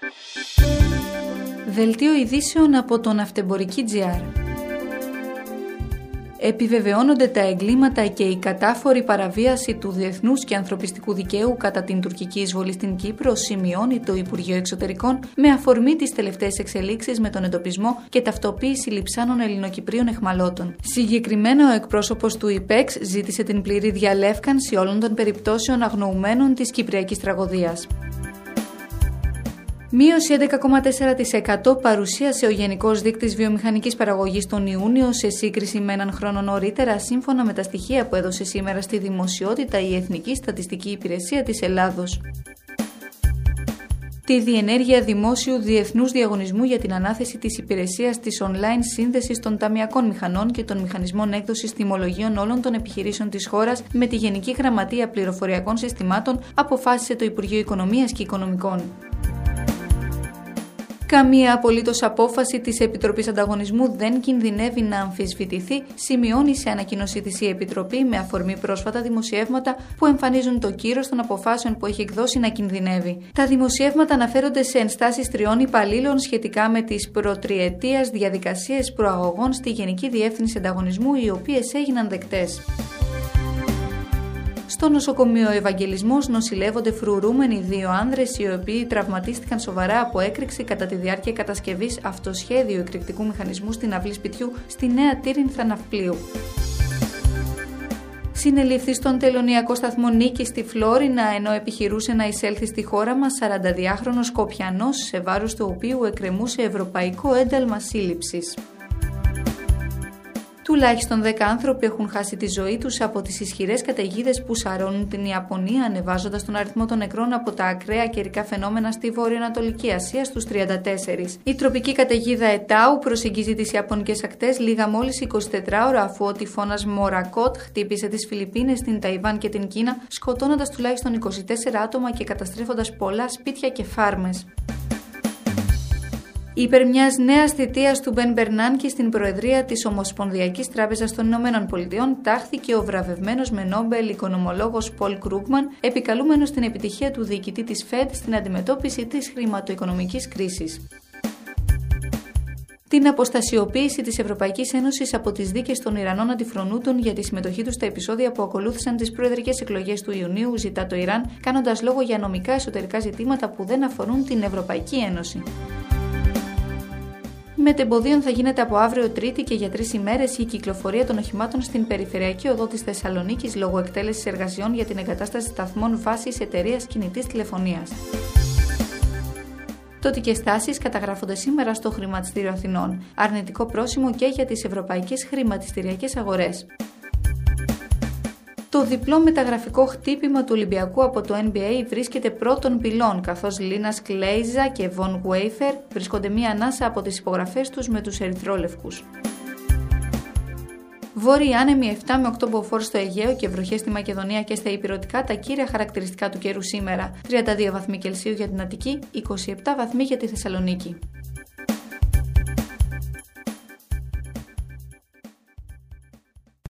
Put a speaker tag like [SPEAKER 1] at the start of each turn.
[SPEAKER 1] Δελτίο ειδήσεων από το Ναυτεμπορική.gr. Επιβεβαιώνονται τα εγκλήματα και η κατάφορη παραβίαση του διεθνούς και ανθρωπιστικού δικαίου κατά την τουρκική εισβολή στην Κύπρο, σημειώνει το Υπουργείο Εξωτερικών με αφορμή τις τελευταίες εξελίξεις με τον εντοπισμό και ταυτοποίηση λειψάνων Ελληνοκυπρίων αιχμαλώτων. Συγκεκριμένα, ο εκπρόσωπος του ΙΠΕΞ ζήτησε την πλήρη διαλεύκανση όλων των περιπτώσεων αγνοουμένων της κυπριακής τραγωδίας. Μείωση 11,4% παρουσίασε ο Γενικός Δείκτης Βιομηχανικής Παραγωγής τον Ιούνιο σε σύγκριση με έναν χρόνο νωρίτερα, σύμφωνα με τα στοιχεία που έδωσε σήμερα στη δημοσιότητα η Εθνική Στατιστική Υπηρεσία της Ελλάδος. Τη διενέργεια δημόσιου διεθνούς διαγωνισμού για την ανάθεση της υπηρεσίας της online σύνδεσης των ταμειακών μηχανών και των μηχανισμών έκδοσης τιμολογίων όλων των επιχειρήσεων της χώρας με τη Γενική Γραμματεία Πληροφοριακών Συστημάτων αποφάσισε το Υπουργείο Οικονομίας και Οικονομικών. Καμία απολύτως απόφαση της Επιτροπής Ανταγωνισμού δεν κινδυνεύει να αμφισβητηθεί, σημειώνει σε ανακοίνωσή της η Επιτροπή με αφορμή πρόσφατα δημοσιεύματα που εμφανίζουν το κύρος των αποφάσεων που έχει εκδώσει να κινδυνεύει. Τα δημοσιεύματα αναφέρονται σε ενστάσεις 3 υπαλλήλων σχετικά με τις προτριετίας διαδικασίες προαγωγών στη Γενική Διεύθυνση Ανταγωνισμού, οι οποίες έγιναν δεκτές. Στο νοσοκομείο Ευαγγελισμός νοσηλεύονται φρουρούμενοι 2 άνδρες, οι οποίοι τραυματίστηκαν σοβαρά από έκρηξη κατά τη διάρκεια κατασκευής αυτοσχέδιου εκρηκτικού μηχανισμού στην αυλή σπιτιού στη Νέα Τύρινθα Ναυπλίου. Συνελήφθη στον τελωνειακό σταθμό Νίκη στη Φλόρινα, ενώ επιχειρούσε να εισέλθει στη χώρα μας 42χρονος Σκοπιανός, σε βάρος του οποίου εκκρεμούσε ευρωπαϊκό ένταλμα σύλληψης. Τουλάχιστον 10 άνθρωποι έχουν χάσει τη ζωή τους από τις ισχυρές καταιγίδες που σαρώνουν την Ιαπωνία, ανεβάζοντας τον αριθμό των νεκρών από τα ακραία καιρικά φαινόμενα στη Βόρειο-Ανατολική Ασία στους 34. Η τροπική καταιγίδα Ετάου προσεγγίζει τις Ιαπωνικές ακτές λίγα μόλις 24 ώρα αφού ο τυφώνας Μορακότ χτύπησε τις Φιλιππίνες, την Ταϊβάν και την Κίνα, σκοτώνοντας τουλάχιστον 24 άτομα και καταστρέφοντας πολλά σπίτια και φάρμες. Υπέρ μιας νέας θητείας του Μπεν Μπερνάνκι στην Προεδρία της Ομοσπονδιακής Τράπεζας των Ηνωμένων Πολιτειών τάχθηκε ο βραβευμένος με Νόμπελ οικονομολόγος Πολ Κρούγκμαν, επικαλούμενος την επιτυχία του διοικητή της ΦΕΔ στην αντιμετώπιση της χρηματοοικονομικής κρίσης. Την αποστασιοποίηση της Ευρωπαϊκής Ένωσης από τις δίκες των Ιρανών αντιφρονούντων για τη συμμετοχή τους στα επεισόδια που ακολούθησαν τις προεδρικές εκλογές του Ιουνίου ζητά το Ιράν, κάνοντας λόγο για νομικά εσωτερικά ζητήματα που δεν αφορούν την Ευρωπαϊκή Ένωση. Μετεμποδίων θα γίνεται από αύριο Τρίτη και για 3 ημέρες η κυκλοφορία των οχημάτων στην περιφερειακή οδό της Θεσσαλονίκης λόγω εκτέλεσης εργασιών για την εγκατάσταση σταθμών βάσης εταιρείας κινητής τηλεφωνίας. Τοτικές τάσεις καταγράφονται σήμερα στο Χρηματιστήριο Αθηνών. Αρνητικό πρόσημο και για τις ευρωπαϊκές χρηματιστηριακές αγορές. Το διπλό μεταγραφικό χτύπημα του Ολυμπιακού από το NBA βρίσκεται πρώτων πυλών, καθώς Λίνας Κλέιζα και Βον Γουέιφερ βρίσκονται μία ανάσα από τις υπογραφές τους με τους ερυθρόλευκους. Βόρειοι άνεμοι 7 με 8 μποφόρ στο Αιγαίο και βροχές στη Μακεδονία και στα ηπειρωτικά, τα κύρια χαρακτηριστικά του καιρού σήμερα. 32 βαθμοί Κελσίου για την Αττική, 27 βαθμοί για τη Θεσσαλονίκη.